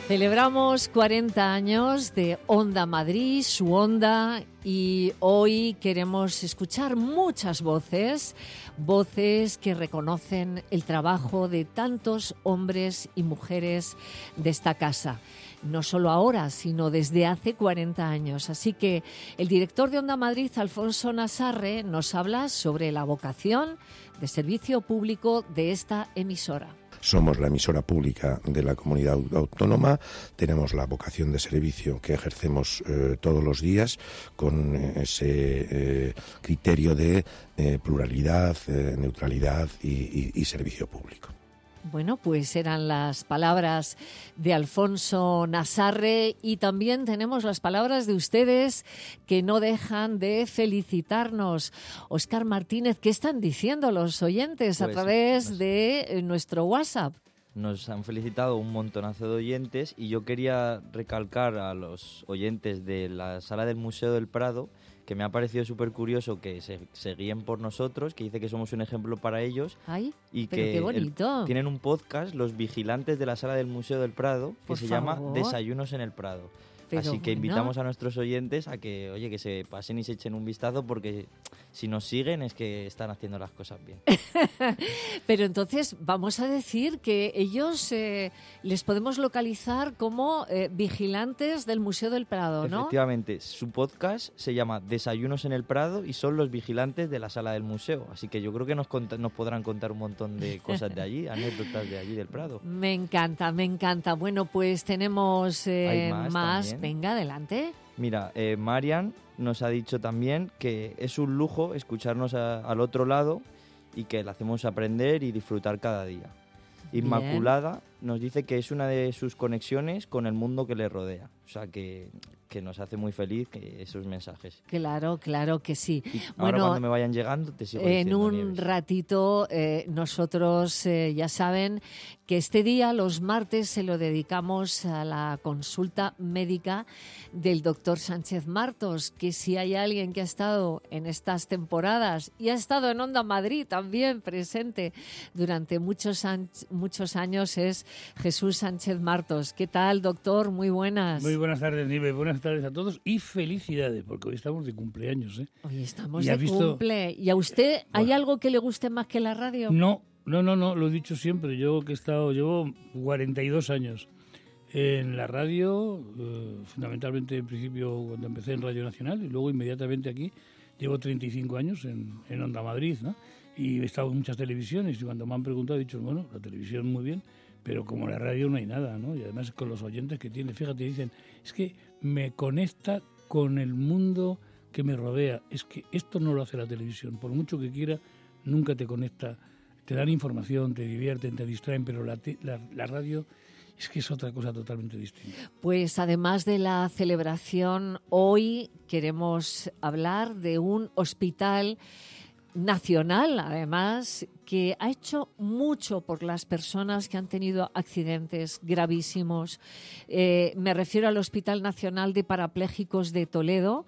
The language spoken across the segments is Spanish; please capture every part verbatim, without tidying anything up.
Celebramos cuarenta años de Onda Madrid, su Onda, y hoy queremos escuchar muchas voces, voces que reconocen el trabajo de tantos hombres y mujeres de esta casa. No solo ahora, sino desde hace cuarenta años. Así que el director de Onda Madrid, Alfonso Nasarre, nos habla sobre la vocación de servicio público de esta emisora. Somos la emisora pública de la comunidad autónoma, tenemos la vocación de servicio que ejercemos eh, todos los días con ese eh, criterio de eh, pluralidad, eh, neutralidad y, y, y servicio público. Bueno, pues eran las palabras de Alfonso Nasarre y también tenemos las palabras de ustedes que no dejan de felicitarnos. Óscar Martínez, ¿qué están diciendo los oyentes pues, a través nos, de nuestro WhatsApp? Nos han felicitado un montonazo de oyentes y yo quería recalcar a los oyentes de la sala del Museo del Prado que me ha parecido súper curioso que se, se guíen por nosotros, que dice que somos un ejemplo para ellos. Ay, y pero que qué bonito. El, tienen un podcast, Los Vigilantes de la Sala del Museo del Prado, que por se favor. llama Desayunos en el Prado. Pero Así que bueno. invitamos a nuestros oyentes a que, oye, que se pasen y se echen un vistazo porque si nos siguen es que están haciendo las cosas bien. Pero entonces vamos a decir que ellos eh, les podemos localizar como eh, vigilantes del Museo del Prado, ¿no? Efectivamente, su podcast se llama Desayunos en el Prado y son los vigilantes de la sala del museo. Así que yo creo que nos, cont- nos podrán contar un montón de cosas de allí, anécdotas de allí del Prado. Me encanta, me encanta. Bueno, pues tenemos eh, Hay más, más. también. Venga, adelante. Mira, eh, Marian nos ha dicho también que es un lujo escucharnos a, al otro lado y que le hacemos aprender y disfrutar cada día. Inmaculada Bien. Nos dice que es una de sus conexiones con el mundo que le rodea. O sea, que, que nos hace muy feliz que esos mensajes. Claro, claro que sí. Y bueno, ahora cuando me vayan llegando te sigo en diciendo, un Nieves. ratito eh, nosotros eh, ya saben que este día, los martes, se lo dedicamos a la consulta médica del doctor Sánchez Martos, que si hay alguien que ha estado en estas temporadas y ha estado en Onda Madrid también presente durante muchos, an- muchos años es Jesús Sánchez Martos. ¿Qué tal, doctor? Muy buenas. Muy buenas tardes, Nieves. Buenas tardes a todos y felicidades, porque hoy estamos de cumpleaños, ¿eh? Hoy estamos ¿Y de has visto? cumple. ¿Y a usted hay Bueno. algo que le guste más que la radio? No, no, no, no, lo he dicho siempre. Yo que he estado, llevo cuarenta y dos años en la radio, eh, fundamentalmente en principio cuando empecé en Radio Nacional y luego inmediatamente aquí. Llevo treinta y cinco años en, en Onda Madrid, ¿no? Y he estado en muchas televisiones y cuando me han preguntado he dicho, bueno, la televisión muy bien, pero como la radio no hay nada, ¿no? Y además con los oyentes que tiene, fíjate, dicen, es que me conecta con el mundo que me rodea. Es que esto no lo hace la televisión. Por mucho que quiera, nunca te conecta. Te dan información, te divierten, te distraen, pero la, te, la, la radio es que es otra cosa totalmente distinta. Pues además de la celebración, hoy queremos hablar de un hospital nacional, además, que ha hecho mucho por las personas que han tenido accidentes gravísimos. Eh, me refiero al Hospital Nacional de Parapléjicos de Toledo,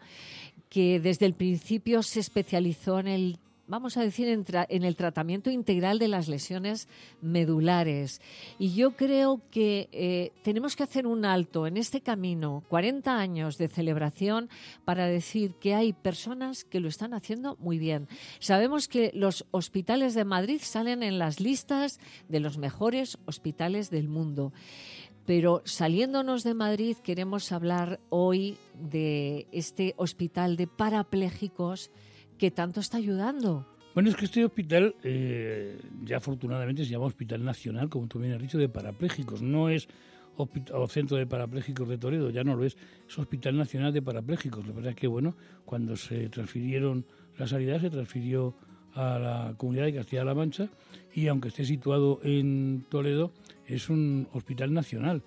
que desde el principio se especializó en el vamos a decir, en, tra- en el tratamiento integral de las lesiones medulares. Y yo creo que eh, tenemos que hacer un alto en este camino, cuarenta años de celebración, para decir que hay personas que lo están haciendo muy bien. Sabemos que los hospitales de Madrid salen en las listas de los mejores hospitales del mundo. Pero saliéndonos de Madrid, queremos hablar hoy de este hospital de parapléjicos que tanto está ayudando. Bueno, es que este hospital eh, ya afortunadamente se llama Hospital Nacional, como tú bien has dicho, de parapléjicos. No es hospital, o Centro de Parapléjicos de Toledo, ya no lo es. Es Hospital Nacional de Parapléjicos. La verdad es que, bueno, cuando se transfirieron la sanidad, se transfirió a la Comunidad de Castilla-La Mancha y aunque esté situado en Toledo, es un hospital nacional.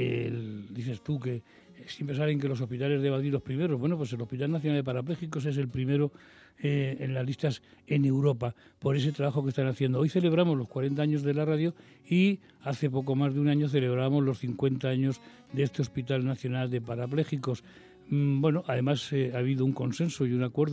El, dices tú que siempre saben que los hospitales de Madrid los primeros. Bueno, pues el Hospital Nacional de Parapléjicos es el primero eh, en las listas en Europa por ese trabajo que están haciendo. Hoy celebramos los cuarenta años de la radio y hace poco más de un año celebramos los cincuenta años de este Hospital Nacional de Parapléjicos. Mm, bueno, además eh, ha habido un consenso y un acuerdo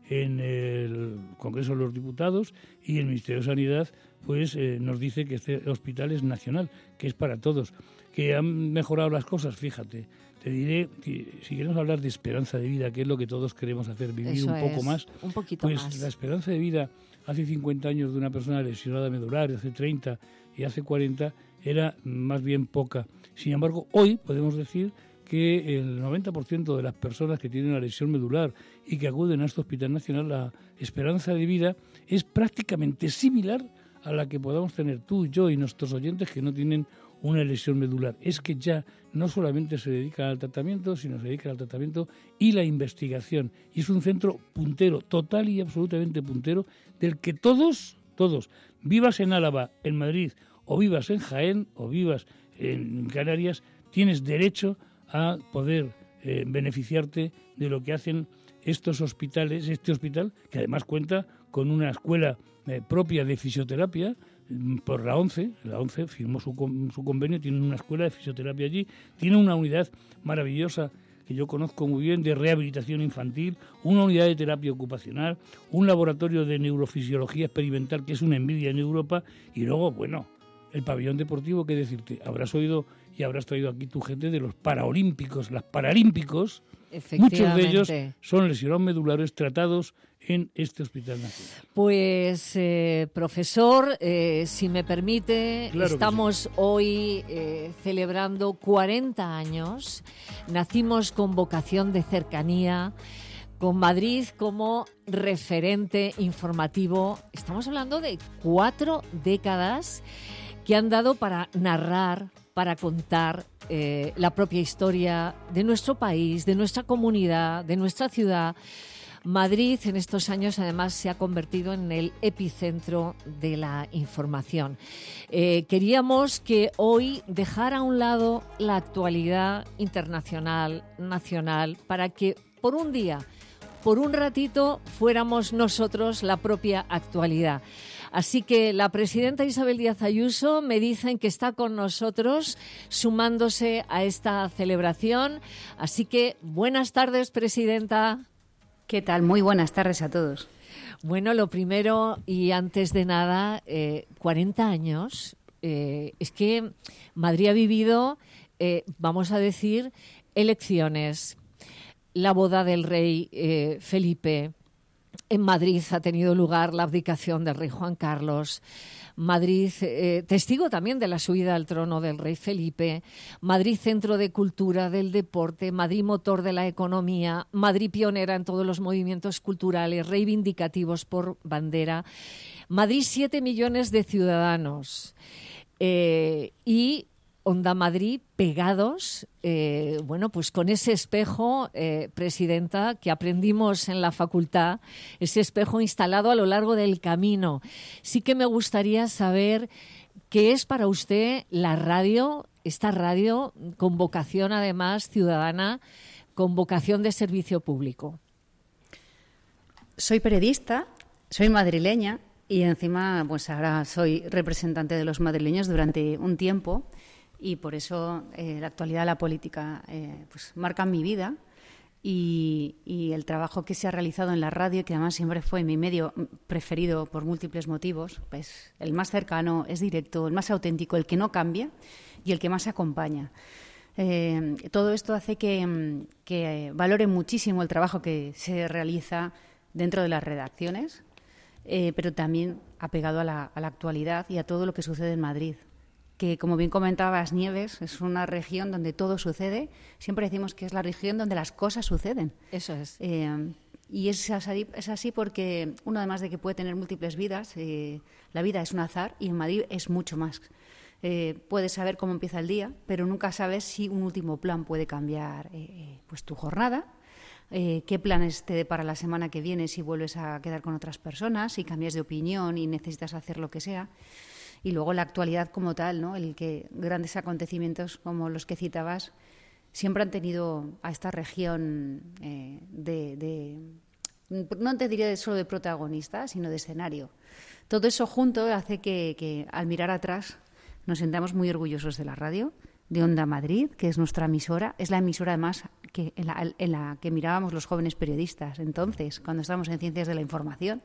en el Congreso de los Diputados, y el Ministerio de Sanidad pues eh, nos dice que este hospital es nacional, que es para todos, que han mejorado las cosas. Fíjate, te diré, que si queremos hablar de esperanza de vida, que es lo que todos queremos hacer, vivir Eso un poco es, más, un poquito pues más. la esperanza de vida hace cincuenta años de una persona lesionada medular, hace treinta y hace cuarenta, era más bien poca. Sin embargo, hoy podemos decir que el noventa por ciento de las personas que tienen una lesión medular y que acuden a este Hospital Nacional, la esperanza de vida es prácticamente similar a la que podamos tener tú, yo y nuestros oyentes que no tienen una lesión medular. Es que ya no solamente se dedican al tratamiento, sino se dedican al tratamiento y la investigación. Y es un centro puntero, total y absolutamente puntero, del que todos, todos, vivas en Álava, en Madrid, o vivas en Jaén, o vivas en Canarias, tienes derecho a poder eh, beneficiarte de lo que hacen estos hospitales, este hospital, que además cuenta con una escuela eh, propia de fisioterapia por la ONCE. La ONCE firmó su, su convenio, tiene una escuela de fisioterapia allí, tiene una unidad maravillosa que yo conozco muy bien de rehabilitación infantil, una unidad de terapia ocupacional, un laboratorio de neurofisiología experimental que es una envidia en Europa, y luego, bueno, el pabellón deportivo, qué decirte, habrás oído y habrás traído aquí tu gente de los paraolímpicos, las paralímpicos, muchos de ellos son lesionados medulares tratados en este Hospital Nacional. Pues, eh, profesor, eh, si me permite, claro estamos sí. hoy eh, celebrando cuarenta años. Nacimos con vocación de cercanía, con Madrid como referente informativo. Estamos hablando de cuatro décadas que han dado para narrar, para contar eh, la propia historia de nuestro país, de nuestra comunidad, de nuestra ciudad. Madrid en estos años además se ha convertido en el epicentro de la información. Eh, queríamos que hoy dejara a un lado la actualidad internacional, nacional, para que por un día, por un ratito, fuéramos nosotros la propia actualidad. Así que la presidenta Isabel Díaz Ayuso me dicen que está con nosotros sumándose a esta celebración. Así que buenas tardes, presidenta. ¿Qué tal? Muy buenas tardes a todos. Bueno, lo primero y antes de nada, eh, cuarenta años. Eh, es que Madrid ha vivido, eh, vamos a decir, elecciones, la boda del rey eh, Felipe. En Madrid ha tenido lugar la abdicación del rey Juan Carlos. Madrid, eh, testigo también de la subida al trono del rey Felipe. Madrid, centro de cultura, del deporte. Madrid, motor de la economía. Madrid, pionera en todos los movimientos culturales, reivindicativos por bandera. Madrid, siete millones de ciudadanos. Eh, y Onda Madrid pegados, eh, bueno, pues con ese espejo, eh, presidenta, que aprendimos en la facultad, ese espejo instalado a lo largo del camino. Sí que me gustaría saber qué es para usted la radio, esta radio con vocación además ciudadana, con vocación de servicio público. Soy periodista, soy madrileña y encima pues ahora soy representante de los madrileños durante un tiempo. Y por eso eh, la actualidad, la política, eh, pues marcan mi vida y, y el trabajo que se ha realizado en la radio, que además siempre fue mi medio preferido por múltiples motivos, pues el más cercano, es directo, el más auténtico, el que no cambia y el que más acompaña. Eh, todo esto hace que, que valore muchísimo el trabajo que se realiza dentro de las redacciones, eh, pero también apegado a la, a la actualidad y a todo lo que sucede en Madrid. Que, como bien comentabas, Nieves, es una región donde todo sucede. Siempre decimos que es la región donde las cosas suceden. Eso es. Eh, y es así, es así porque uno, además de que puede tener múltiples vidas, eh, la vida es un azar y en Madrid es mucho más. Eh, puedes saber cómo empieza el día, pero nunca sabes si un último plan puede cambiar eh, pues tu jornada, eh, qué planes te depara la semana que viene si vuelves a quedar con otras personas, si cambias de opinión y necesitas hacer lo que sea. Y luego la actualidad como tal, ¿no? El que grandes acontecimientos como los que citabas siempre han tenido a esta región eh, de, de, no te diría solo de protagonista, sino de escenario. Todo eso junto hace que, que al mirar atrás nos sintamos muy orgullosos de la radio, de Onda Madrid, que es nuestra emisora. Es la emisora además que, en, la, en la que mirábamos los jóvenes periodistas entonces, cuando estábamos en Ciencias de la Información.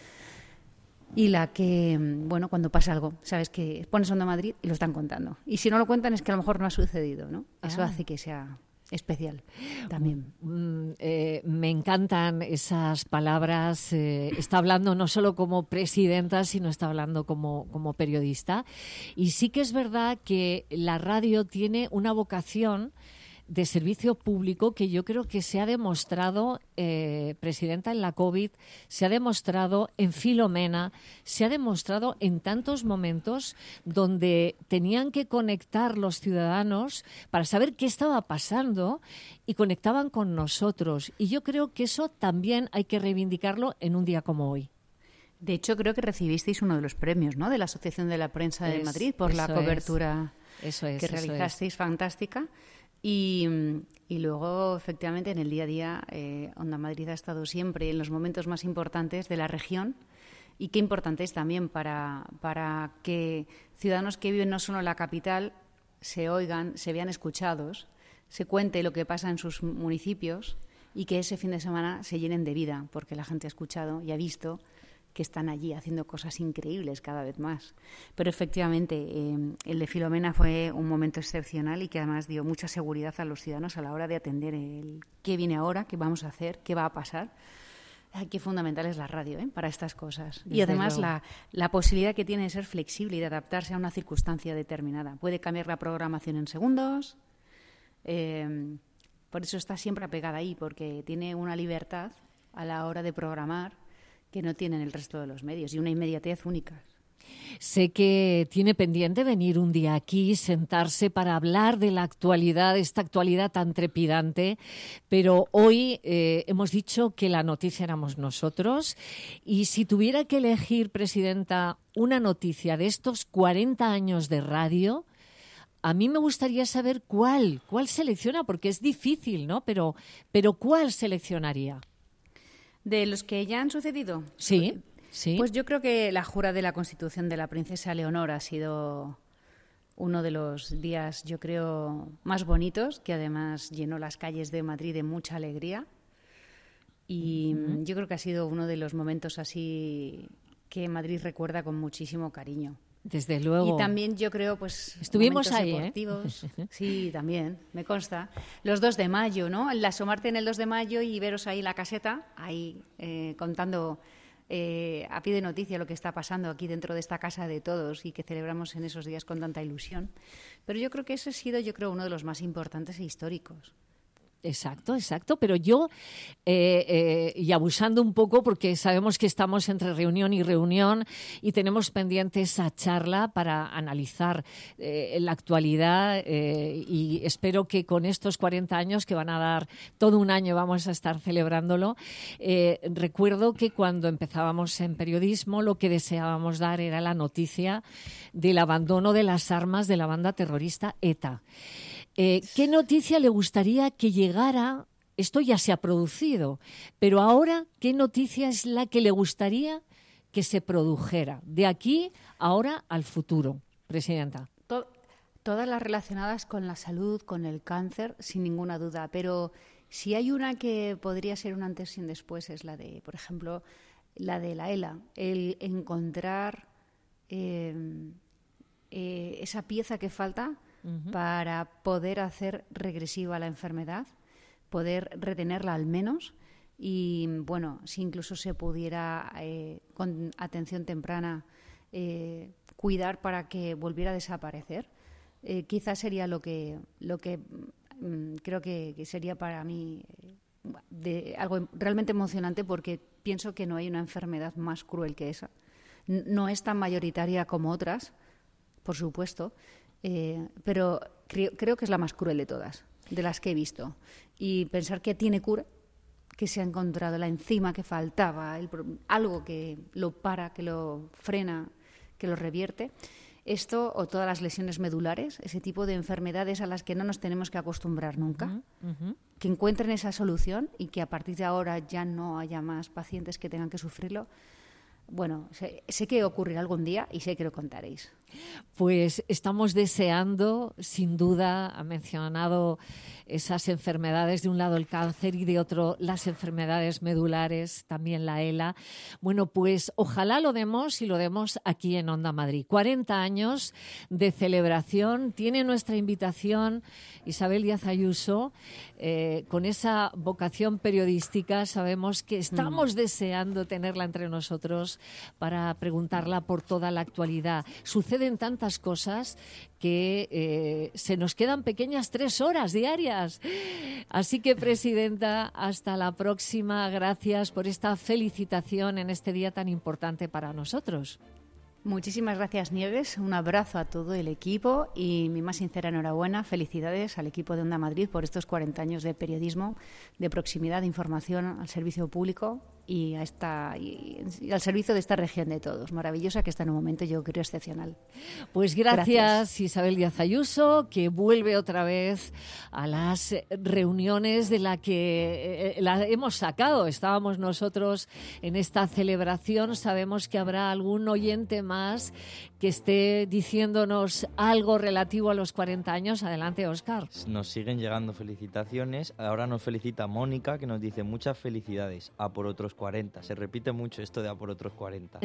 Y la que, bueno, cuando pasa algo, sabes que pones Onda Madrid y lo están contando. Y si no lo cuentan es que a lo mejor no ha sucedido, ¿no? Eso Ah. hace que sea especial también. Mm, eh, me encantan esas palabras. Eh, está hablando no solo como presidenta, sino está hablando como, como periodista. Y sí que es verdad que la radio tiene una vocación de servicio público que yo creo que se ha demostrado, eh, presidenta, en la COVID, se ha demostrado en Filomena, se ha demostrado en tantos momentos donde tenían que conectar los ciudadanos para saber qué estaba pasando y conectaban con nosotros. Y yo creo que eso también hay que reivindicarlo en un día como hoy. De hecho, creo que recibisteis uno de los premios, ¿no?, de la Asociación de la Prensa de Es- Madrid por la eso cobertura es, eso es, que eso es. realizasteis, fantástica. Y, y luego, efectivamente, en el día a día, eh, Onda Madrid ha estado siempre en los momentos más importantes de la región, y qué importante es también para, para que ciudadanos que viven no solo en la capital se oigan, se vean escuchados, se cuente lo que pasa en sus municipios y que ese fin de semana se llenen de vida, porque la gente ha escuchado y ha visto que están allí haciendo cosas increíbles cada vez más. Pero efectivamente, eh, el de Filomena fue un momento excepcional y que además dio mucha seguridad a los ciudadanos a la hora de atender el qué viene ahora, qué vamos a hacer, qué va a pasar. Ay, qué fundamental es la radio, ¿eh?, para estas cosas. Desde y además luego. la, la posibilidad que tiene de ser flexible y de adaptarse a una circunstancia determinada. Puede cambiar la programación en segundos. Eh, por eso está siempre apegada ahí, porque tiene una libertad a la hora de programar que no tienen el resto de los medios y una inmediatez única. Sé que tiene pendiente venir un día aquí, sentarse para hablar de la actualidad, esta actualidad tan trepidante, pero hoy eh, hemos dicho que la noticia éramos nosotros, y si tuviera que elegir, presidenta, una noticia de estos cuarenta años de radio, a mí me gustaría saber cuál, cuál selecciona, porque es difícil, ¿no? Pero, pero ¿cuál seleccionaría? ¿De los que ya han sucedido? Sí, sí. Pues yo creo que la jura de la Constitución de la princesa Leonor ha sido uno de los días, yo creo, más bonitos, que además llenó las calles de Madrid de mucha alegría. Y uh-huh. yo creo que ha sido uno de los momentos así que Madrid recuerda con muchísimo cariño. Desde luego. Y también yo creo, pues, estuvimos momentos ahí, deportivos. ¿eh? Sí, también, me consta. Los dos de mayo, ¿no? El asomarte en el dos de mayo y veros ahí en la caseta, ahí eh, contando eh, a pie de noticia lo que está pasando aquí dentro de esta casa de todos y que celebramos en esos días con tanta ilusión. Pero yo creo que ese ha sido, yo creo, uno de los más importantes e históricos. Exacto, exacto, pero yo, eh, eh, y abusando un poco, porque sabemos que estamos entre reunión y reunión y tenemos pendiente esa charla para analizar eh, la actualidad eh, y espero que con estos cuarenta años, que van a dar todo un año, vamos a estar celebrándolo, eh, recuerdo que cuando empezábamos en periodismo lo que deseábamos dar era la noticia del abandono de las armas de la banda terrorista ETA. Eh, ¿Qué noticia le gustaría que llegara? Esto ya se ha producido, pero ahora, ¿qué noticia es la que le gustaría que se produjera? De aquí, ahora, al futuro, presidenta. To- todas las relacionadas con la salud, con el cáncer, sin ninguna duda, pero si hay una que podría ser un antes y un después es la de, por ejemplo, la de la ELA, el encontrar eh, eh, esa pieza que falta uh-huh. para poder hacer regresiva la enfermedad, poder retenerla al menos y, bueno, si incluso se pudiera, eh, con atención temprana, eh, cuidar para que volviera a desaparecer, eh, quizás sería lo que, lo que mm, creo que, que sería para mí eh, de, algo realmente emocionante, porque pienso que no hay una enfermedad más cruel que esa. N- no es tan mayoritaria como otras, por supuesto, eh, pero creo, creo que es la más cruel de todas, de las que he visto. Y pensar que tiene cura, que se ha encontrado la enzima que faltaba, el, algo que lo para, que lo frena, que lo revierte. Esto o todas las lesiones medulares, ese tipo de enfermedades a las que no nos tenemos que acostumbrar nunca, uh-huh, uh-huh. que encuentren esa solución y que a partir de ahora ya no haya más pacientes que tengan que sufrirlo. Bueno, sé, sé que ocurrirá algún día y sé que lo contaréis. Pues estamos deseando, sin duda, ha mencionado esas enfermedades, de un lado el cáncer y de otro las enfermedades medulares, también la ELA. Bueno, pues ojalá lo demos y lo demos aquí en Onda Madrid. cuarenta años de celebración, tiene nuestra invitación Isabel Díaz Ayuso, eh, con esa vocación periodística. Sabemos que estamos mm. deseando tenerla entre nosotros para preguntarla por toda la actualidad. Suceden tantas cosas que eh, se nos quedan pequeñas tres horas diarias. Así que, Presidenta, hasta la próxima. Gracias por esta felicitación en este día tan importante para nosotros. Muchísimas gracias, Nieves. Un abrazo a todo el equipo y mi más sincera enhorabuena. Felicidades al equipo de Onda Madrid por estos cuarenta años de periodismo, de proximidad, de información al servicio público y, a esta, y, y al servicio de esta región de todos. Maravillosa, que está en un momento, yo creo, excepcional. Pues gracias, gracias, Isabel Díaz Ayuso, que vuelve otra vez a las reuniones de la que eh, la hemos sacado. Estábamos nosotros en esta celebración. Sabemos que habrá algún oyente más que esté diciéndonos algo relativo a los cuarenta años. Adelante, Óscar. Nos siguen llegando felicitaciones. Ahora nos felicita Mónica, que nos dice muchas felicidades, a por otros cuarenta. Se repite mucho esto de a por otros cuarenta.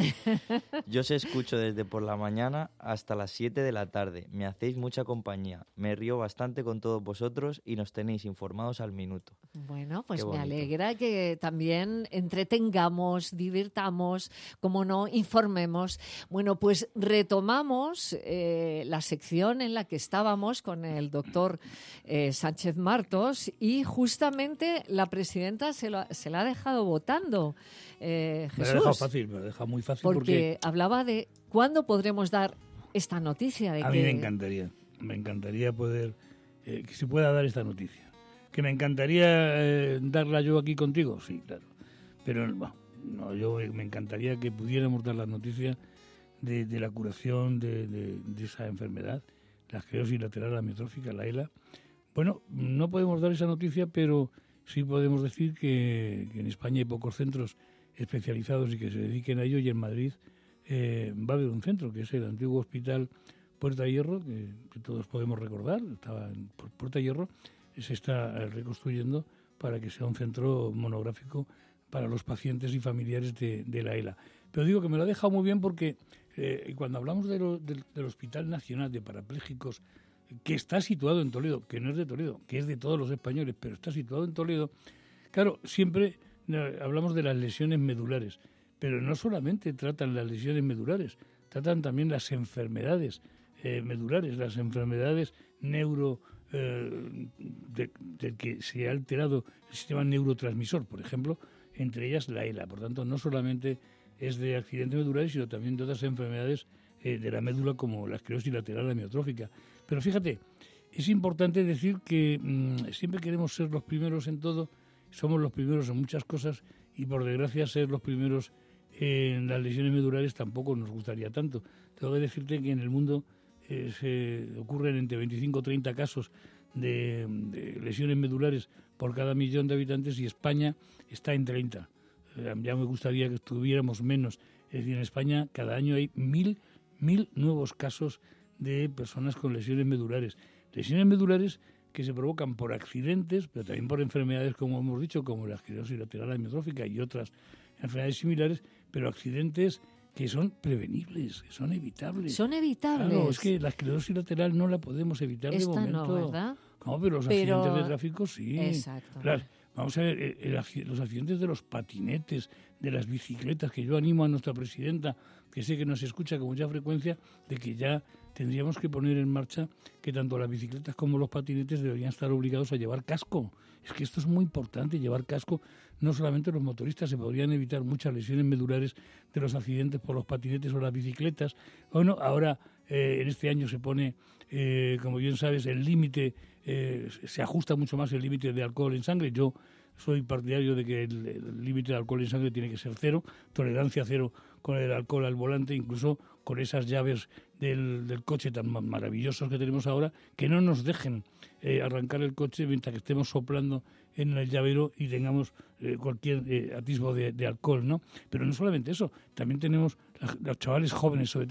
Yo os escucho desde por la mañana hasta las siete de la tarde. Me hacéis mucha compañía. Me río bastante con todos vosotros y nos tenéis informados al minuto. Bueno, pues me alegra que también entretengamos, divirtamos, como no, informemos. Bueno, pues retomamos eh, la sección en la que estábamos con el doctor eh, Sánchez Martos, y justamente la presidenta se, lo, se la ha dejado votando. Eh, Jesús, me lo ha dejado fácil, me lo ha dejado muy fácil. Porque, porque hablaba de cuándo podremos dar esta noticia. De a que... mí me encantaría, me encantaría poder, eh, que se pueda dar esta noticia. ¿Que me encantaría eh, darla yo aquí contigo? Sí, claro. Pero bueno, no, yo me encantaría que pudiéramos dar la noticia de, de la curación de, de, de esa enfermedad, la esclerosis lateral amiotrófica, la ELA. Bueno, no podemos dar esa noticia, pero sí podemos decir que, que en España hay pocos centros especializados y que se dediquen a ello, y en Madrid eh, va a haber un centro, que es el antiguo hospital Puerta Hierro, que, que todos podemos recordar, estaba en Puerta Hierro, se está reconstruyendo para que sea un centro monográfico para los pacientes y familiares de, de la ELA. Pero digo que me lo ha dejado muy bien porque eh, cuando hablamos de lo, de, del Hospital Nacional de Parapléjicos, que está situado en Toledo, que no es de Toledo, que es de todos los españoles, pero está situado en Toledo, claro, siempre eh, hablamos de las lesiones medulares, pero no solamente tratan las lesiones medulares, tratan también las enfermedades eh, medulares, las enfermedades neuro eh, de, de que se ha alterado el sistema neurotransmisor, por ejemplo, entre ellas la ELA. Por tanto, no solamente es de accidentes medulares, sino también de otras enfermedades eh, de la médula, como la esclerosis lateral amiotrófica. Pero fíjate, es importante decir que mmm, siempre queremos ser los primeros en todo, somos los primeros en muchas cosas, y por desgracia ser los primeros en las lesiones medulares tampoco nos gustaría tanto. Tengo que decirte que en el mundo eh, se ocurren entre veinticinco o treinta casos de, de lesiones medulares por cada millón de habitantes, y España está en treinta. Eh, ya me gustaría que estuviéramos menos. Es decir, en España cada año hay mil, mil nuevos casos de personas con lesiones medulares. Lesiones medulares que se provocan por accidentes, pero también por enfermedades, como hemos dicho, como la esclerosis lateral amiotrófica y otras enfermedades similares, pero accidentes que son prevenibles, que son evitables. Son evitables. Claro, es que la esclerosis lateral no la podemos evitar Esta de momento. no, ¿verdad? No, pero los pero... accidentes de tráfico sí. Exacto. Las, vamos a ver, el, el, los accidentes de los patinetes, de las bicicletas, que yo animo a nuestra presidenta, que sé que nos escucha con mucha frecuencia, de que ya tendríamos que poner en marcha que tanto las bicicletas como los patinetes deberían estar obligados a llevar casco. Es que esto es muy importante, llevar casco. No solamente los motoristas, se podrían evitar muchas lesiones medulares de los accidentes por los patinetes o las bicicletas. Bueno, ahora eh, en este año se pone, eh, como bien sabes, el límite, eh, se ajusta mucho más el límite de alcohol en sangre. Yo soy partidario de que el límite de alcohol en sangre tiene que ser cero, tolerancia cero con el alcohol al volante, incluso con esas llaves del, del coche tan maravillosos que tenemos ahora, que no nos dejen eh, arrancar el coche mientras que estemos soplando en el llavero y tengamos eh, cualquier eh, atisbo de, de alcohol, ¿no? Pero no solamente eso, también tenemos los chavales jóvenes, sobre todo,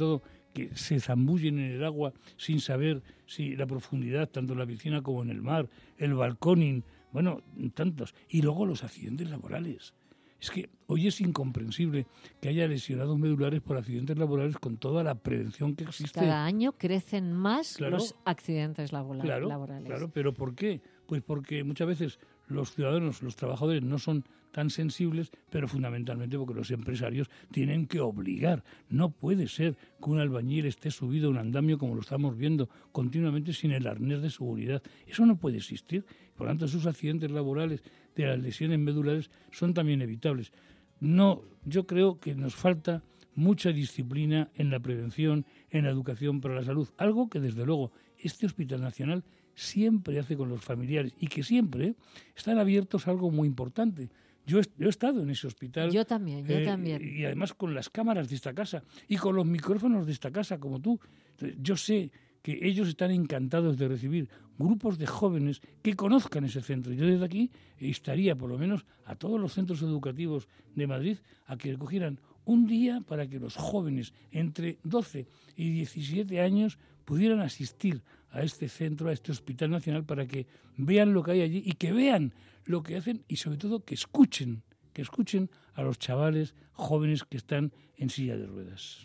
que se zambullen en el agua sin saber si la profundidad, tanto en la piscina como en el mar, el balconing, bueno, tantos. Y luego los accidentes laborales. Es que hoy es incomprensible que haya lesionados medulares por accidentes laborales con toda la prevención que existe. Cada año crecen más Claro. los accidentes labora- Claro, laborales. claro, pero ¿por qué? Pues porque muchas veces los ciudadanos, los trabajadores no son tan sensibles, pero fundamentalmente porque los empresarios tienen que obligar. No puede ser que un albañil esté subido a un andamio como lo estamos viendo continuamente sin el arnés de seguridad. Eso no puede existir. Por lo tanto, esos accidentes laborales de las lesiones medulares son también evitables. No, yo creo que nos falta mucha disciplina en la prevención, en la educación para la salud, algo que desde luego este Hospital Nacional siempre hace con los familiares y que siempre están abiertos a algo muy importante. Yo he, yo he estado en ese hospital. Yo también, yo eh, también. Y además con las cámaras de esta casa y con los micrófonos de esta casa, como tú. Entonces, yo sé que ellos están encantados de recibir grupos de jóvenes que conozcan ese centro. Yo desde aquí instaría por lo menos a todos los centros educativos de Madrid a que cogieran un día para que los jóvenes entre doce y diecisiete años pudieran asistir a este centro, a este Hospital Nacional, para que vean lo que hay allí y que vean lo que hacen y sobre todo que escuchen, que escuchen a los chavales jóvenes que están en silla de ruedas.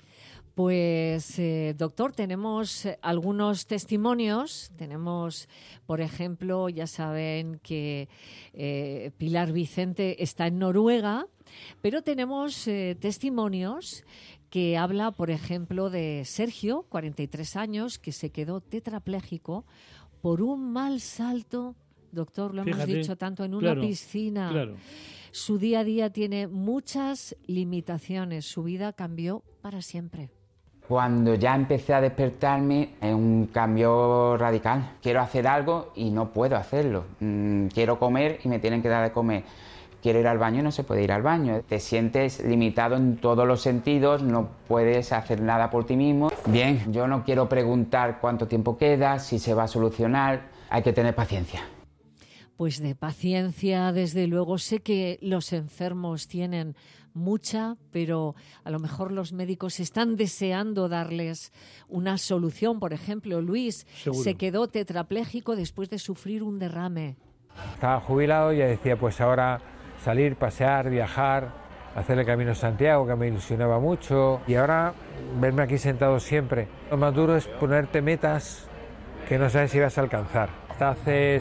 Pues, eh, doctor, tenemos eh, algunos testimonios. Tenemos, por ejemplo, ya saben que eh, Pilar Vicente está en Noruega, pero tenemos eh, testimonios que habla, por ejemplo, de Sergio, cuarenta y tres años, que se quedó tetrapléjico por un mal salto. Doctor, lo Fíjate, hemos dicho tanto en una claro, piscina. Claro. Su día a día tiene muchas limitaciones. Su vida cambió para siempre. Cuando ya empecé a despertarme, es un cambio radical. Quiero hacer algo y no puedo hacerlo. Mm, quiero comer y me tienen que dar de comer. Quiero ir al baño y no se puede ir al baño. Te sientes limitado en todos los sentidos, no puedes hacer nada por ti mismo. Bien, yo no quiero preguntar cuánto tiempo queda, si se va a solucionar. Hay que tener paciencia. Pues de paciencia, desde luego. Sé que los enfermos tienen mucha, pero a lo mejor los médicos están deseando darles una solución. Por ejemplo, Luis Seguro. se quedó tetrapléjico después de sufrir un derrame. Estaba jubilado y ya decía, pues ahora salir, pasear, viajar, hacer el Camino de Santiago, que me ilusionaba mucho. Y ahora verme aquí sentado siempre. Lo más duro es ponerte metas que no sabes si vas a alcanzar. Hasta hace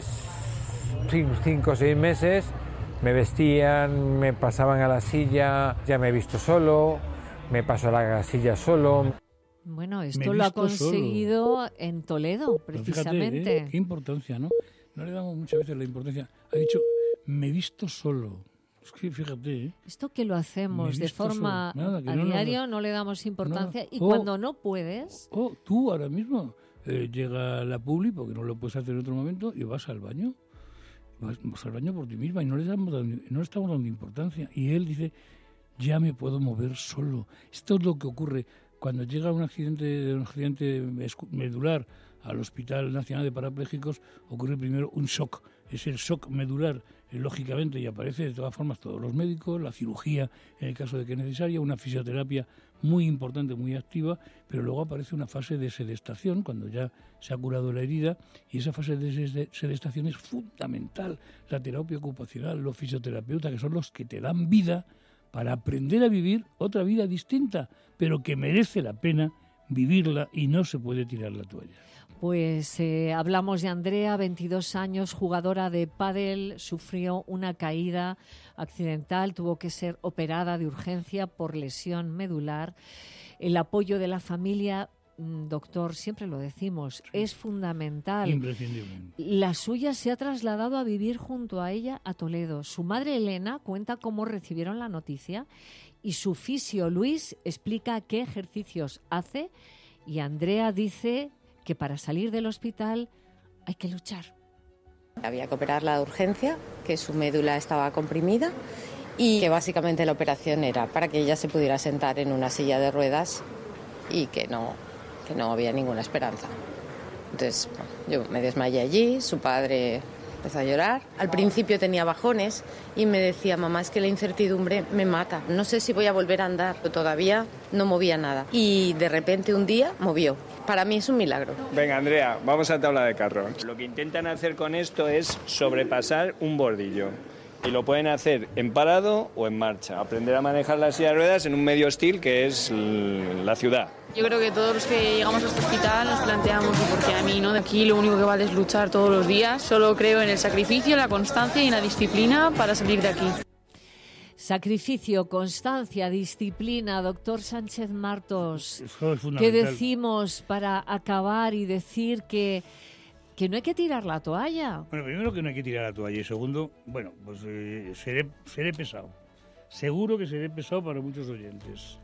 cinco o seis meses me vestían, me pasaban a la silla, ya me he visto solo, me paso a la silla solo. Bueno, Me esto he lo ha visto conseguido solo. en Toledo, Pero precisamente. fíjate, ¿eh? Qué importancia, ¿no? No le damos muchas veces la importancia. Ha dicho, me he visto solo. Es que fíjate, ¿eh? Esto que lo Me he hacemos de visto forma solo. Nada, que a no nos- diario, no le damos importancia. Nada. Y Oh. cuando no puedes, Oh, tú ahora mismo eh, llega la publi, porque no lo puedes hacer en otro momento, y vas al baño. Vas, vas al baño por ti misma y no le, damos, dando- no le estamos dando importancia. Y él dice, ya me puedo mover solo. Esto es lo que ocurre cuando llega un accidente, un accidente escu- medular al Hospital Nacional de Parapléjicos. Ocurre primero un shock. Es el shock medular, eh, lógicamente, y aparece de todas formas todos los médicos, la cirugía en el caso de que es necesaria, una fisioterapia muy importante, muy activa, pero luego aparece una fase de sedestación cuando ya se ha curado la herida, y esa fase de sede- sedestación es fundamental. La terapia ocupacional, los fisioterapeutas, que son los que te dan vida para aprender a vivir otra vida distinta, pero que merece la pena vivirla y no se puede tirar la toalla. pues eh, hablamos de Andrea, veintidós años, jugadora de pádel, sufrió una caída accidental, tuvo que ser operada de urgencia por lesión medular. El apoyo de la familia, mm, doctor, siempre lo decimos, es fundamental. Imprescindible. La suya se ha trasladado a vivir junto a ella a Toledo. Su madre Elena cuenta cómo recibieron la noticia y su fisio Luis explica qué ejercicios hace, y Andrea dice que para salir del hospital hay que luchar. Había que operarla de urgencia, que su médula estaba comprimida y que básicamente la operación era para que ella se pudiera sentar en una silla de ruedas y que no, que no había ninguna esperanza. Entonces, bueno, yo me desmayé allí, su padre Empezó a llorar. Al principio tenía bajones y me decía, mamá, es que la incertidumbre me mata. No sé si voy a volver a andar. Todavía no movía nada. Y de repente un día movió. Para mí es un milagro. Venga, Andrea, vamos a tabla de carro. Lo que intentan hacer con esto es sobrepasar un bordillo. Y lo pueden hacer en parado o en marcha. Aprender a manejar la silla de ruedas en un medio hostil que es la ciudad. Yo creo que todos los que llegamos a este hospital nos planteamos ¿y por qué a mí? ¿No? De aquí lo único que vale es luchar todos los días. Solo creo en el sacrificio, la constancia y en la disciplina para salir de aquí. Sacrificio, constancia, disciplina. Doctor Sánchez Martos, Eso es fundamental. ¿qué decimos para acabar y decir que... que no hay que tirar la toalla? Bueno, primero que no hay que tirar la toalla y segundo, bueno, pues eh, seré, seré pesado. Seguro que seré pesado para muchos oyentes.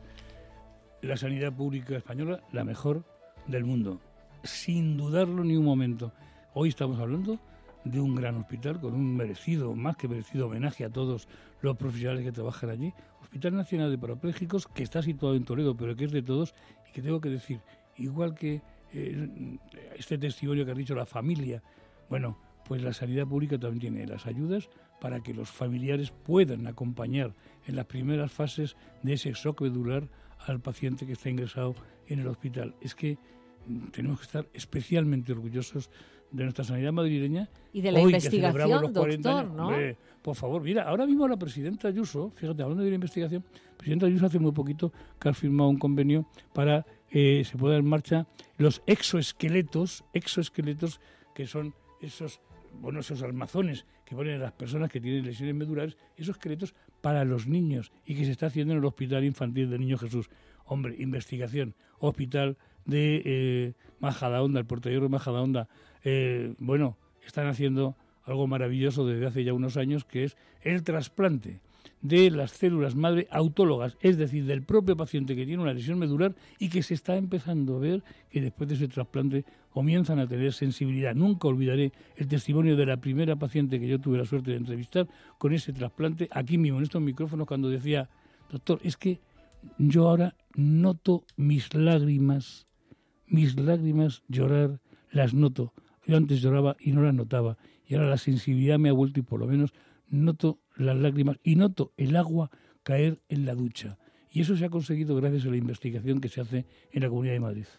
La sanidad pública española, la mejor del mundo, sin dudarlo ni un momento. Hoy estamos hablando de un gran hospital con un merecido, más que merecido homenaje a todos los profesionales que trabajan allí. Hospital Nacional de Parapléjicos, que está situado en Toledo, pero que es de todos y que tengo que decir, igual que Eh, este testimonio que ha dicho la familia, bueno, pues la sanidad pública también tiene las ayudas para que los familiares puedan acompañar en las primeras fases de ese shock medular al paciente que está ingresado en el hospital. Es que tenemos que estar especialmente orgullosos de nuestra sanidad madrileña. Y de la hoy, investigación, doctor, años, ¿no? Hombre, por favor, mira, ahora mismo la presidenta Ayuso, fíjate, hablando de la investigación, la presidenta Ayuso hace muy poquito que ha firmado un convenio para eh, se puedan en marcha los exoesqueletos, exoesqueletos que son esos, bueno, esos armazones que ponen a las personas que tienen lesiones medulares, esos esqueletos para los niños y que se está haciendo en el Hospital Infantil del Niño Jesús. Hombre, investigación, hospital de eh, Majadahonda, el Portahierro de Majadahonda, eh, bueno, están haciendo algo maravilloso desde hace ya unos años, que es el trasplante de las células madre autólogas, es decir, del propio paciente que tiene una lesión medular y que se está empezando a ver que después de ese trasplante comienzan a tener sensibilidad. Nunca olvidaré el testimonio de la primera paciente que yo tuve la suerte de entrevistar con ese trasplante, aquí mismo en estos micrófonos, cuando decía, doctor, es que yo ahora noto mis lágrimas, mis lágrimas llorar, las noto. Yo antes lloraba y no las notaba, y ahora la sensibilidad me ha vuelto y por lo menos noto las lágrimas y noto el agua caer en la ducha. Y eso se ha conseguido gracias a la investigación que se hace en la Comunidad de Madrid.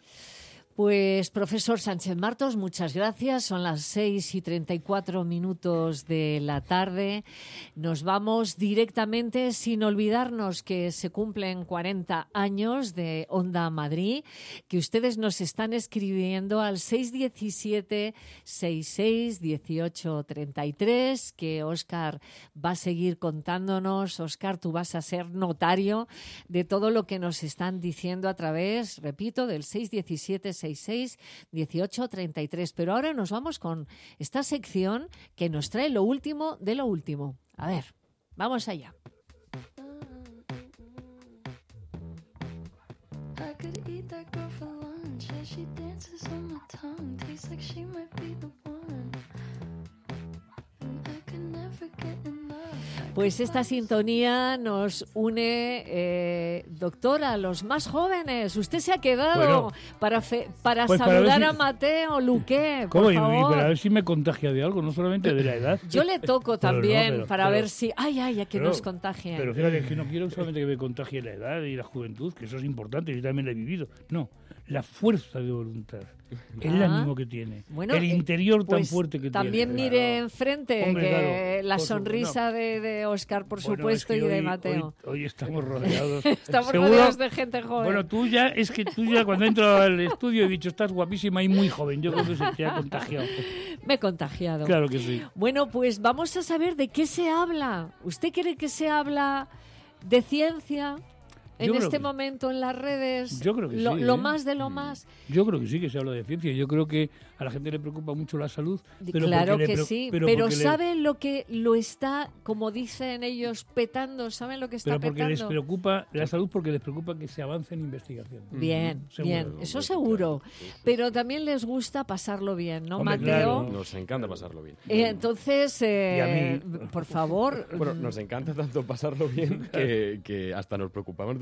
Pues, profesor Sánchez Martos, muchas gracias. Son las seis y treinta y cuatro minutos de la tarde. Nos vamos directamente, sin olvidarnos que se cumplen cuarenta años de Onda Madrid, que ustedes nos están escribiendo al seis uno siete, seis seis, uno ocho tres tres, que Óscar va a seguir contándonos. Óscar, tú vas a ser notario de todo lo que nos están diciendo a través, repito, del seis uno siete, seis seis, uno ocho tres tres. Pero ahora nos vamos con esta sección que nos trae lo último de lo último. A ver, vamos allá. Pues esta sintonía nos une, eh, doctora, a los más jóvenes. Usted se ha quedado bueno, para fe, para pues saludar para si, a Mateo Luque, ¿cómo? por Y, favor. y para ver si me contagia de algo, no solamente de la edad. Yo le toco también no, pero, para pero, ver si... Ay, ay, a que pero, nos contagie. Pero fíjate, que no quiero solamente que me contagie la edad y la juventud, que eso es importante, yo también lo he vivido. No, la fuerza de voluntad. El ah, ánimo que tiene, bueno, el interior pues tan fuerte que también tiene. También mire enfrente, Hombre, que claro, la por sonrisa su, no. de, de Óscar, por bueno, supuesto, es que y de hoy, Mateo. Hoy, hoy estamos rodeados. estamos ¿Seguro? rodeados de gente joven. Bueno, tú ya, es que tú ya cuando entro al estudio he dicho, estás guapísima y muy joven. Yo creo que se te ha contagiado. Me he contagiado. Claro que sí. Bueno, pues vamos a saber de qué se habla. ¿Usted cree que se habla de ciencia? En este que, momento en las redes, yo creo que lo, sí, lo ¿eh? más de lo más. Yo creo que sí, que se habla de ciencia. Yo creo que a la gente le preocupa mucho la salud. Pero claro que le, sí, pero, pero, pero ¿saben le, lo que lo está, como dicen ellos, petando? ¿Saben lo que está pero porque petando? les preocupa la salud, porque les preocupa que se avance en investigación. Bien, seguro. bien, eso seguro. Pero también les gusta pasarlo bien, ¿no, Hombre, Mateo? claro. Nos encanta pasarlo bien. Eh, entonces, eh, y a mí, por favor... Bueno, nos encanta tanto pasarlo bien que, que hasta nos preocupamos de lo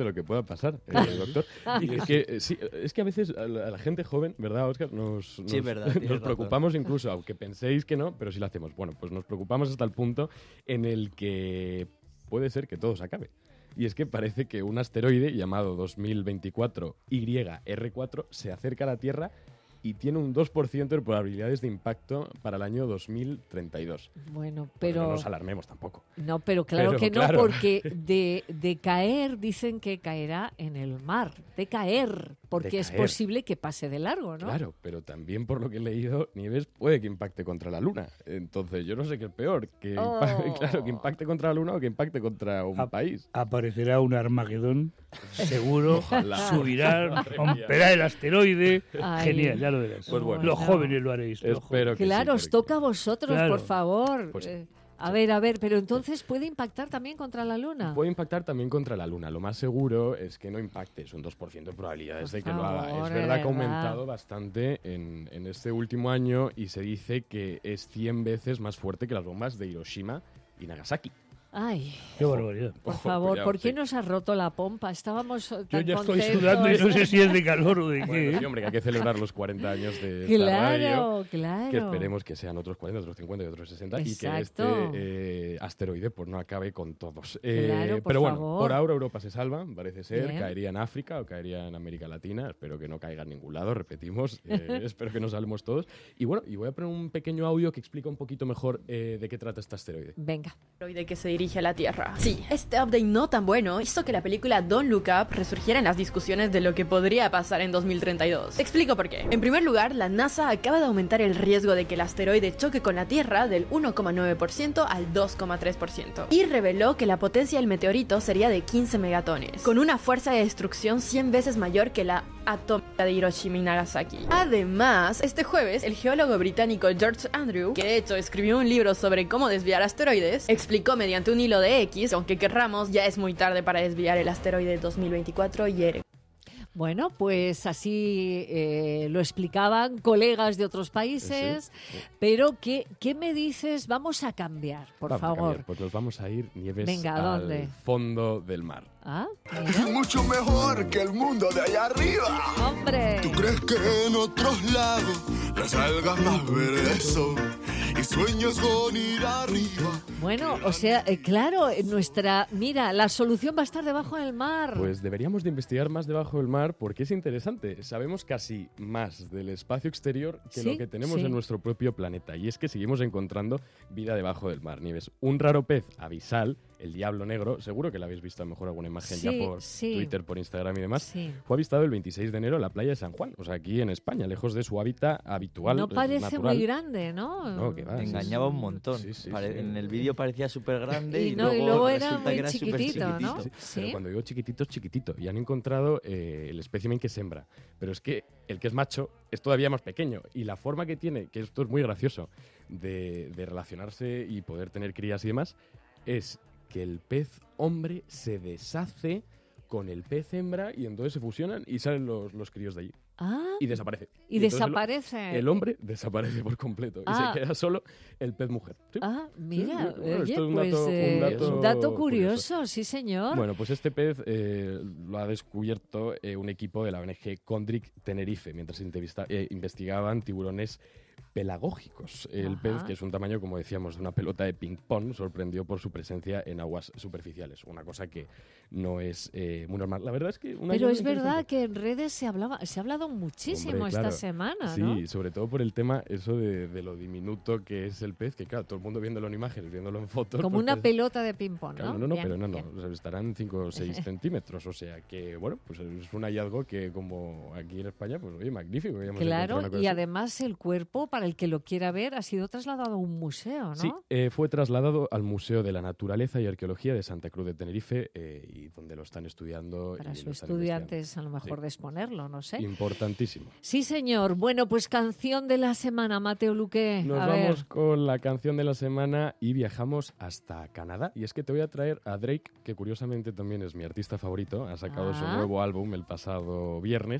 lo que pueda pasar, eh, doctor. Y es que, eh, sí, es que a veces a la, a la gente joven, ¿verdad, Óscar? Nos, nos, Sí, verdad, nos tienes preocupamos incluso, aunque penséis que no, pero sí lo hacemos. Bueno, pues nos preocupamos hasta el punto en el que puede ser que todo se acabe. Y es que parece que un asteroide llamado dos mil veinticuatro Y R cuatro se acerca a la Tierra y tiene un dos por ciento de probabilidades de impacto para el año dos mil treinta y dos. Bueno, Bueno, pero... no nos alarmemos tampoco. No, pero claro Pero, que no, claro. porque de, de caer dicen que caerá en el mar, de caer, porque De es caer. posible que pase de largo, ¿no? Claro, pero también por lo que he leído, Nieves puede que impacte contra la Luna. Entonces yo no sé qué es peor, que, Oh. impa- claro, que impacte contra la Luna o que impacte contra un Ap- país. Aparecerá un Armagedón, seguro, Ojalá. subirá, Madre romperá el asteroide. Ay. Genial, ya lo verás. Pues bueno. Los jóvenes lo haréis. los Espero que Claro, sí, os porque- toca a vosotros, Claro. por favor. Pues- Eh, a ver, a ver, pero entonces puede impactar también contra la Luna. Puede impactar también contra la Luna. Lo más seguro es que no impacte. Es un dos por ciento de probabilidades Por de que lo haga. favor, Es de verdad que ha verdad. aumentado bastante en, en este último año y se dice que es cien veces más fuerte que las bombas de Hiroshima y Nagasaki. Ay, Qué barbaridad. por Ojo, favor, cuidado, ¿por qué sí. nos ha roto la pompa? Estábamos eh, Yo tan ya estoy contentos. sudando y no sé si es de calor o de Bueno, qué. sí, hombre, que hay que celebrar los cuarenta años de esta radio. Claro, claro. Que esperemos que sean otros cuarenta, otros cincuenta y otros sesenta y que Exacto. este eh, asteroide pues no acabe con todos. Eh, Claro, por pero bueno, favor. por ahora Europa se salva, parece ser. Bien. Caería en África o caería en América Latina. Espero que no caiga en ningún lado, repetimos. Eh, espero que nos salvemos todos. Y bueno, y voy a poner un pequeño audio que explica un poquito mejor eh, de qué trata este asteroide. Venga. asteroide que se dirige a la Tierra. Sí, este update no tan bueno hizo que la película Don't Look Up resurgiera en las discusiones de lo que podría pasar en dos mil treinta y dos. Te explico por qué. En primer lugar, la NASA acaba de aumentar el riesgo de que el asteroide choque con la Tierra del uno coma nueve por ciento al dos coma tres por ciento y reveló que la potencia del meteorito sería de quince megatones, con una fuerza de destrucción cien veces mayor que la atómica de Hiroshima y Nagasaki. Además, este jueves, el geólogo británico George Andrew, que de hecho escribió un libro sobre cómo desviar asteroides, explicó mediante un hilo de X que aunque querramos, ya es muy tarde para desviar el asteroide dos mil veinticuatro Y R. Bueno, pues así eh, lo explicaban colegas de otros países, Sí, sí. pero ¿qué, ¿qué me dices? Vamos a cambiar, por Vamos a favor. cambiar, pues nos vamos a ir, Nieves, Venga, ¿a al dónde? fondo del mar. Ah, Mucho mejor que el mundo de allá arriba. ¡Hombre! ¿Tú crees que en otros lados las algas más verdes son y sueños con ir arriba? Bueno, o sea, eh, claro, eh, nuestra... Mira, la solución va a estar debajo del mar. Pues deberíamos de investigar más debajo del mar porque es interesante. Sabemos casi más del espacio exterior que Sí, lo que tenemos sí. en nuestro propio planeta. Y es que seguimos encontrando vida debajo del mar, Nieves. Un raro pez abisal, el diablo negro, seguro que lo habéis visto a lo mejor alguna imagen Sí, ya por sí. Twitter, por Instagram y demás, Sí. fue avistado el veintiséis de enero en la playa de San Juan, o sea, aquí en España, lejos de su hábitat habitual. No eh, parece natural. muy grande, ¿no? No, que va. Engañaba un montón. Sí, sí, Pare- sí. En el vídeo parecía súper grande y, Y no, y luego, luego era resulta muy que era súper chiquitito, ¿no? Sí, Sí. Pero cuando digo chiquitito, es chiquitito. Y han encontrado eh, el espécimen que es hembra. Pero es que el que es macho es todavía más pequeño. Y la forma que tiene, que esto es muy gracioso, de, de relacionarse y poder tener crías y demás, es que el pez hombre se deshace con el pez hembra y entonces se fusionan y salen los, los críos de allí. Ah, Y desaparece. y entonces el- desaparece. El, hombre desaparece por completo. Ah. Y se queda solo el pez mujer. ¿Sí? Ah, mira, Sí, bueno, oye, esto es un pues dato- un eh, dato un dato curioso. curioso, sí señor. Bueno, pues este pez eh, lo ha descubierto eh, un equipo de la O N G Condric Tenerife mientras intervista- eh, investigaban tiburones pelagógicos. El Ajá. pez, que es un tamaño, como decíamos, de una pelota de ping-pong, sorprendió por su presencia en aguas superficiales, una cosa que no es eh, muy normal. La verdad es que... Una Pero hallazgo es verdad interesante. que en redes se hablaba, se ha hablado muchísimo Hombre, esta claro. semana, Sí, ¿no? sobre todo por el tema eso de, de lo diminuto que es el pez, que claro, todo el mundo viéndolo en imágenes, viéndolo en fotos... Como pues una es- pelota de ping-pong, ¿no? Claro, no, no, Bien, pero no, no, bien. o sea, estarán cinco o seis centímetros, o sea que, bueno, pues es un hallazgo que como aquí en España, pues oye, magnífico. que hayamos encontrado Claro, una cosa y así. además el cuerpo, para el que lo quiera ver, ha sido trasladado a un museo, ¿no? Sí, eh, fue trasladado al Museo de la Naturaleza y Arqueología de Santa Cruz de Tenerife, eh, y donde lo están estudiando. Para y sus lo están estudiantes, a lo mejor, Sí. de exponerlo, no sé. investigando. Importantísimo. Sí, señor. Bueno, pues canción de la semana, Mateo Luque. Nos a vamos ver. con la canción de la semana y viajamos hasta Canadá. Y es que te voy a traer a Drake, que curiosamente también es mi artista favorito. Ha sacado su Ah. nuevo álbum el pasado viernes.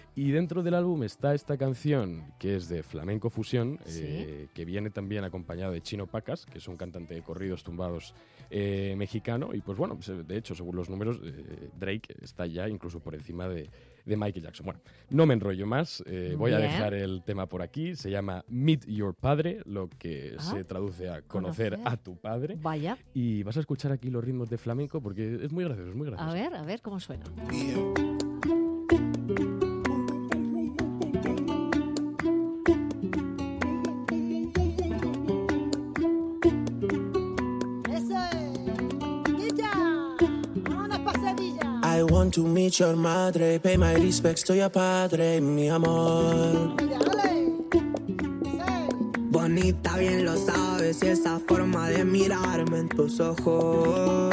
Y dentro del álbum está esta canción que es de flamenco fusión, Sí. eh, que viene también acompañado de Chino Pacas, que es un cantante de corridos tumbados eh, mexicano. Y pues bueno, pues, de hecho, según los números, eh, Drake está ya incluso por encima de, de Michael Jackson. Bueno, no me enrollo más, eh, voy Bien. a dejar el tema por aquí. Se llama Meet Your Padre, lo que Ah, se traduce a conocer, conocer. a tu padre. Vaya. Y vas a escuchar aquí los ritmos de flamenco porque es muy gracioso, es muy gracioso. A ver, a ver cómo suena. I want to meet your madre, pay my respects to your padre, mi amor. Bonita, bien lo sabes, y esa forma de mirarme en tus ojos.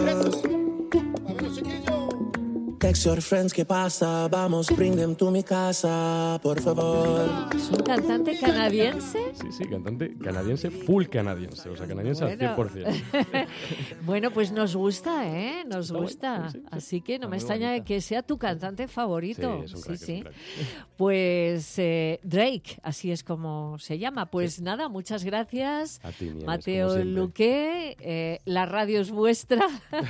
Text your friends, ¿qué pasa? Vamos, bring them to mi casa, por favor. ¿Es un cantante canadiense? Sí, sí, cantante canadiense, full canadiense, o sea, canadiense al cien por ciento. Bueno, pues nos gusta, ¿eh? Nos Está gusta. guay, sí, sí, sí. Así que no Está me muy extraña bonita. que sea tu cantante favorito. Sí, es un crack, es un crack. Pues eh, Drake, así es como se llama. Pues nada, muchas gracias. A ti, Nieves, Mateo como siempre. Luque, eh, la radio es vuestra.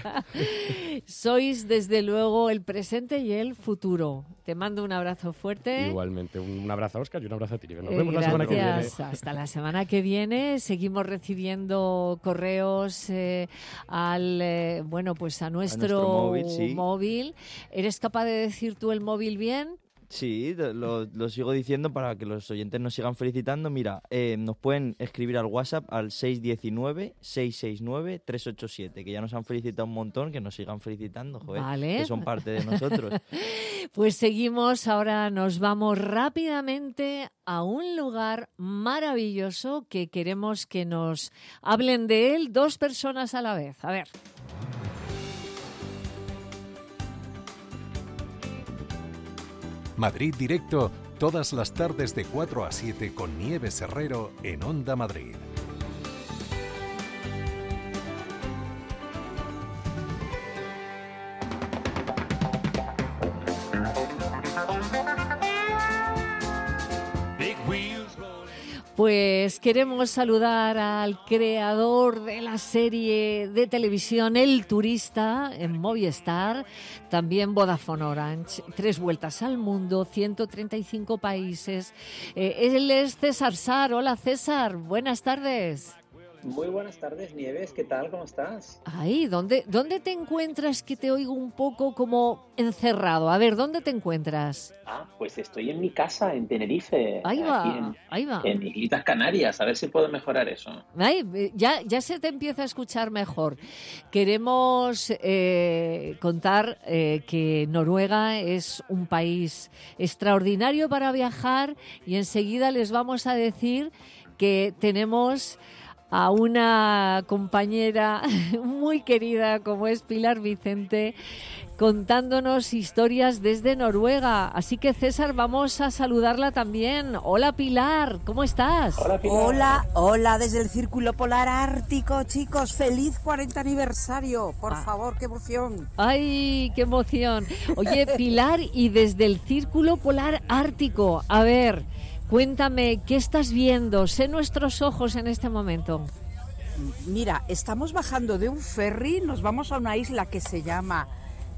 Sois desde luego el presente y el futuro. Te mando un abrazo fuerte. Igualmente, un abrazo a Óscar y un abrazo a ti. Nos Eh, vemos la semana que viene. gracias. Hasta la semana que viene. Seguimos recibiendo correos eh, al eh, bueno, pues a nuestro, nuestro móvil, sí. móvil. ¿Eres capaz de decir tú el móvil bien? Sí, lo, lo sigo diciendo para que los oyentes nos sigan felicitando. Mira, eh, nos pueden escribir al WhatsApp al seis uno nueve, seis seis nueve, tres ocho siete, que ya nos han felicitado un montón, que nos sigan felicitando, joder, Vale. que son parte de nosotros. Pues seguimos, ahora nos vamos rápidamente a un lugar maravilloso que queremos que nos hablen de él dos personas a la vez. A ver. Madrid Directo, todas las tardes de cuatro a siete con Nieves Herrero en Onda Madrid. Pues queremos saludar al creador de la serie de televisión El Turista en Movistar, también Vodafone Orange, tres vueltas al mundo, ciento treinta y cinco países. Eh, él es César Sar. Hola César, buenas tardes. Muy buenas tardes, Nieves, ¿qué tal? ¿Cómo estás? Ahí, ¿dónde, ¿dónde te encuentras? Que te oigo un poco como encerrado. A ver, ¿dónde te encuentras? Ah, pues estoy en mi casa, en Tenerife. Ahí aquí va, en, ahí va. en Islitas Canarias, a ver si puedo mejorar eso. Ay, ya, ya se te empieza a escuchar mejor. Queremos eh, contar eh, que Noruega es un país extraordinario para viajar y enseguida les vamos a decir que tenemos a una compañera muy querida como es Pilar Vicente contándonos historias desde Noruega. Así que César, vamos a saludarla también. Hola Pilar, ¿cómo estás? Hola, Pilar. Hola, hola desde el Círculo Polar Ártico, chicos. ¡Feliz cuarenta aniversario! Por Ah. favor, qué emoción. ¡Ay, qué emoción! Oye, Pilar, y desde el Círculo Polar Ártico, a ver, cuéntame, ¿qué estás viendo? Sé nuestros ojos en este momento. Mira, estamos bajando de un ferry, nos vamos a una isla que se llama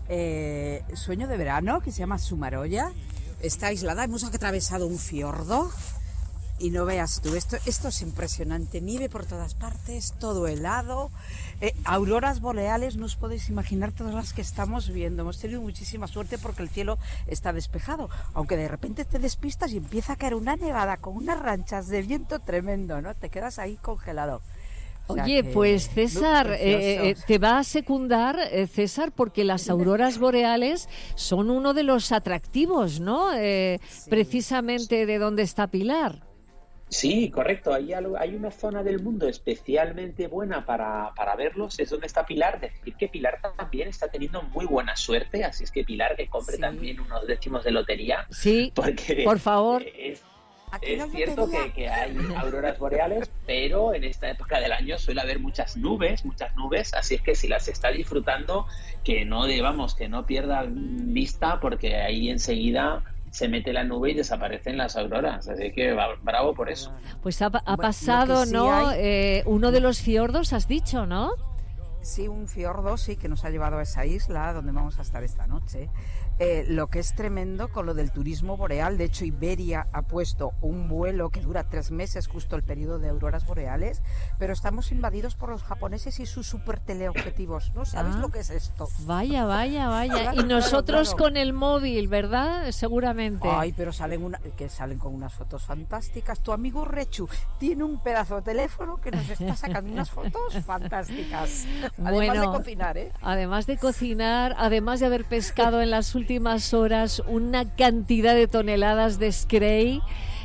eh, Sueño de Verano, que se llama Sumaroya. Está aislada, hemos atravesado un fiordo y no veas tú, esto, esto es impresionante, nieve por todas partes, todo helado, eh, auroras boreales, no os podéis imaginar todas las que estamos viendo. Hemos tenido muchísima suerte porque el cielo está despejado, aunque de repente te despistas y empieza a caer una nevada con unas ranchas de viento tremendo, ¿no? Te quedas ahí congelado. O sea Oye, que, pues César, muy eh, eh, preciosos. te va a secundar, eh, César, porque las auroras boreales son uno de los atractivos, ¿no? Eh, Precisamente de donde está Pilar. Sí, correcto. Hay, algo, hay una zona del mundo especialmente buena para, para verlos. Es donde está Pilar. Decir que Pilar también está teniendo muy buena suerte. Así es que Pilar, que compre Sí. también unos décimos de lotería. Sí, porque por favor. Es, Aquí es no cierto lotería. que, que hay auroras boreales, pero en esta época del año suele haber muchas nubes, muchas nubes. Así es que si las está disfrutando, que no debamos, que no pierda vista, porque ahí enseguida se mete la nube y desaparecen las auroras. Así que bravo por eso. Pues ha, ha pasado, sí ¿no? hay- Eh, uno de los fiordos, has dicho, ¿no? Sí, un fiordo, sí, que nos ha llevado a esa isla donde vamos a estar esta noche. Eh, lo que es tremendo con lo del turismo boreal. De hecho, Iberia ha puesto un vuelo que dura tres meses, justo el periodo de auroras boreales, pero estamos invadidos por los japoneses y sus super teleobjetivos. ¿No sabes Ah. lo que es esto? Vaya, vaya, vaya. Claro, Y claro, nosotros claro. con el móvil, ¿verdad? Seguramente. Ay, pero salen una, que salen con unas fotos fantásticas. Tu amigo Rechu tiene un pedazo de teléfono que nos está sacando unas fotos fantásticas. Además Bueno, de cocinar, ¿eh? Además de cocinar, además de haber pescado en las últimas horas una cantidad de toneladas de Scray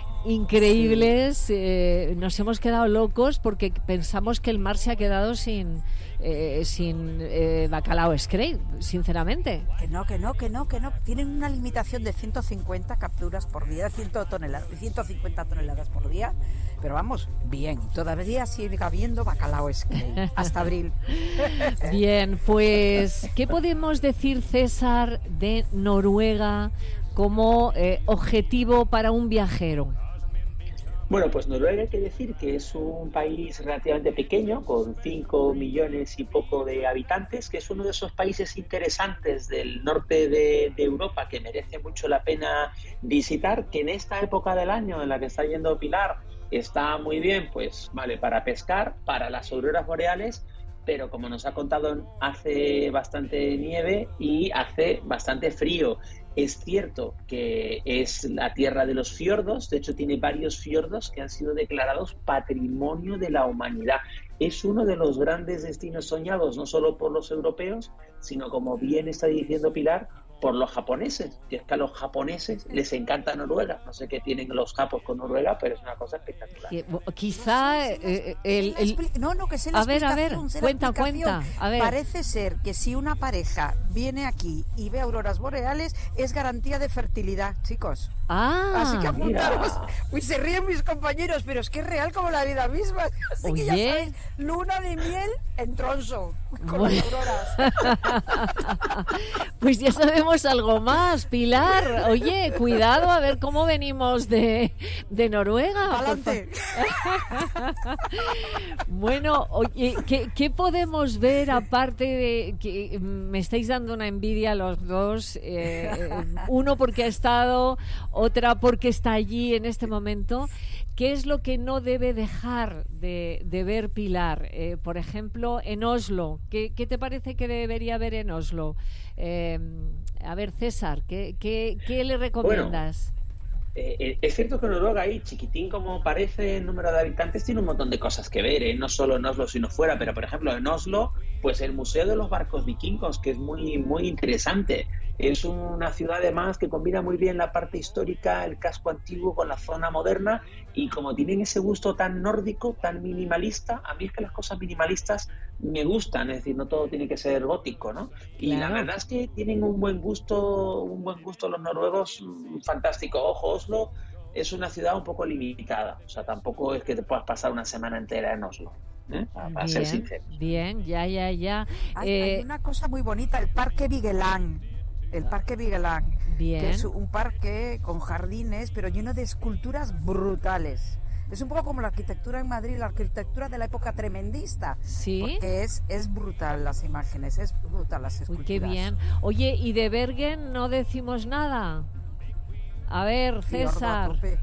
increíbles, eh, nos hemos quedado locos porque pensamos que el mar se ha quedado sin eh, sin eh, bacalao Scray, sinceramente. Que no, que no, que no, que no. Tienen una limitación de ciento cincuenta capturas por día, cien toneladas, ciento cincuenta toneladas por día. Pero vamos, bien, todavía sigue habiendo bacalao Scray hasta abril. Bien, pues, ¿qué podemos decir, César, de Noruega como eh, objetivo para un viajero? Bueno, pues Noruega hay que decir que es un país relativamente pequeño, con cinco millones y poco de habitantes, que es uno de esos países interesantes del norte de, de Europa que merece mucho la pena visitar, que en esta época del año en la que está yendo Pilar está muy bien, pues vale, para pescar, para las auroras boreales, pero como nos ha contado, hace bastante nieve y hace bastante frío. Es cierto que es la tierra de los fiordos, de hecho tiene varios fiordos que han sido declarados Patrimonio de la Humanidad. Es uno de los grandes destinos soñados, no solo por los europeos, sino, como bien está diciendo Pilar, por los japoneses, que es que a los japoneses les encanta Noruega. No sé qué tienen los japos con Noruega, pero es una cosa espectacular. Que, quizá eh, el, el- No, no, que sé la A ver, a ver, explicación, sé la cuenta, explicación. cuenta, a ver. Parece ser que si una pareja viene aquí y ve auroras boreales, es garantía de fertilidad, chicos. Ah, Así que apuntaros. mira. Uy, se ríen mis compañeros, pero es que es real como la vida misma. Así que ya Oye. sabéis, luna de miel en Tronso, con Bueno. las auroras. Pues ya sabemos algo más, Pilar. Oye, cuidado a ver cómo venimos de, de Noruega. por Adelante. fa- Bueno, oye, ¿qué, qué podemos ver aparte de que me estáis dando una envidia a los dos? Eh, eh, uno porque ha estado, otra porque está allí en este momento. ¿Qué es lo que no debe dejar de, de ver Pilar? Eh, por ejemplo, en Oslo. ¿Qué, qué te parece que debería haber en Oslo? Eh, a ver, César, ¿qué, qué, qué le recomiendas? Eh, eh, es cierto que Noruega, ahí, chiquitín como parece en número de habitantes, tiene un montón de cosas que ver, ¿eh? No solo en Oslo, sino fuera, pero por ejemplo en Oslo, pues el Museo de los Barcos Vikingos, que es muy, muy interesante. Es una ciudad además que combina muy bien la parte histórica, el casco antiguo con la zona moderna, y como tienen ese gusto tan nórdico, tan minimalista, a mí es que las cosas minimalistas me gustan, es decir, no todo tiene que ser gótico, ¿no? Y la Claro. verdad es que tienen un buen gusto, un buen gusto los noruegos, mm, fantástico. Ojo, Oslo es una ciudad un poco limitada, o sea, tampoco es que te puedas pasar una semana entera en Oslo, ¿eh? Para, para ser Bien, sincero. bien, ya, ya, ya. Hay, Eh, hay una cosa muy bonita, el Parque Vigeland. El Parque Vigeland, Bien. que es un parque con jardines, pero lleno de esculturas brutales. Es un poco como la arquitectura en Madrid, la arquitectura de la época tremendista. Sí. Porque es, es brutal las imágenes, es brutal las Uy, esculturas. qué bien. Oye, ¿y de Bergen no decimos nada? A ver, Fiordo a César. tope.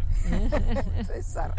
César.